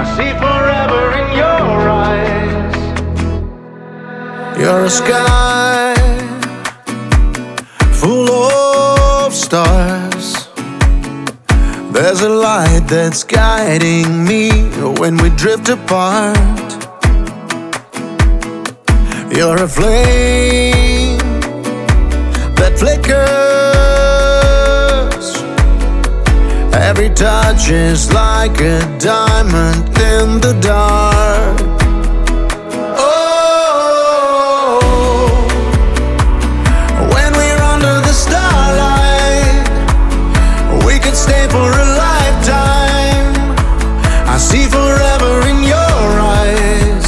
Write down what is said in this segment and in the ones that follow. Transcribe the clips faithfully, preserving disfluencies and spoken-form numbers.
see forever in your eyes. You're a sky full of stars. There's a light that's guiding me when we drift apart. You're a flame that flickers. Every touch is like a diamond in the dark. Stay for a lifetime. I see forever in your eyes.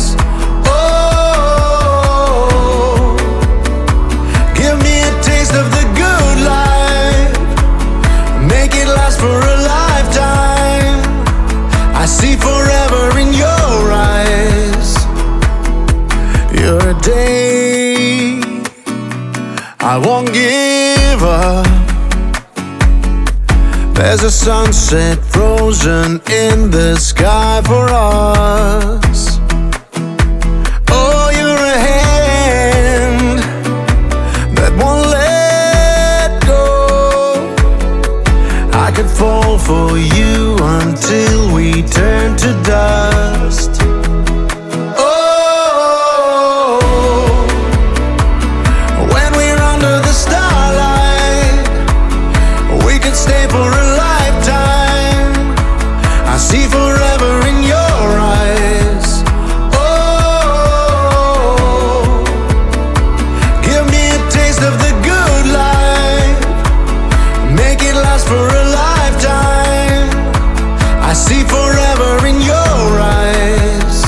Oh, give me a taste of the good life. Make it last for a lifetime. I see forever in your eyes. You're a day I won't give up. There's a sunset frozen in the sky for us. Oh, you're a hand that won't let go. I could fall for you until we turn to dust. Oh, when we're under the starlight, we could stay for a I see forever in your eyes. Oh, give me a taste of the good life. Make it last for a lifetime. I see forever in your eyes.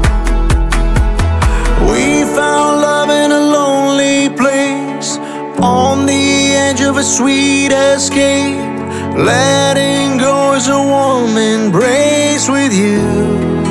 We found love in a lonely place, on the edge of a sweet escape. Letting go is a warm embrace with you.